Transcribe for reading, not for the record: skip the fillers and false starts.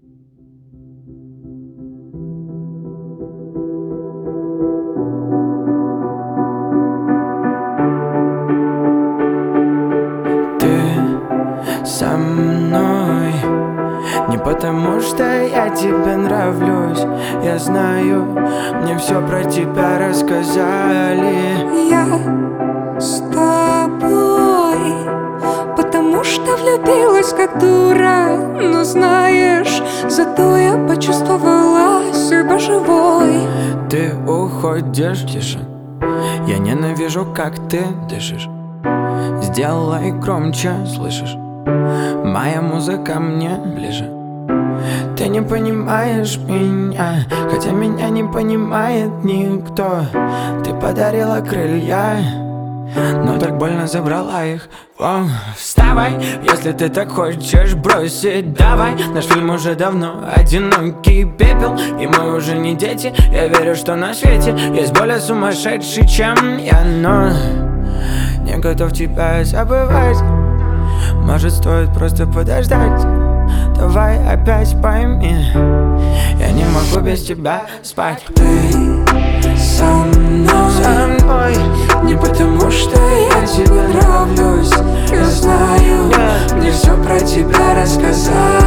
Со мной не потому, что я тебе нравлюсь. Я знаю, мне все про тебя рассказали. Я с тобой, потому что влюбилась как дура. Но знаешь, зато я почувствовала себя живой. Ты уходишь, тише. Я ненавижу, как ты дышишь. Сделай громче, слышишь? Моя музыка мне ближе. Ты не понимаешь меня, хотя меня не понимает никто. Ты подарила крылья, но так больно забрала их. О, вставай, если ты так хочешь бросить, давай. Наш фильм уже давно одинокий пепел, и мы уже не дети. Я верю, что на свете есть более сумасшедший, чем я, но не готов тебя забывать. Может, стоит просто подождать. Давай опять пойми, я не могу без тебя спать. Ты со мной, не потому что я тебе нравлюсь. Я знаю, мне все про тебя рассказали.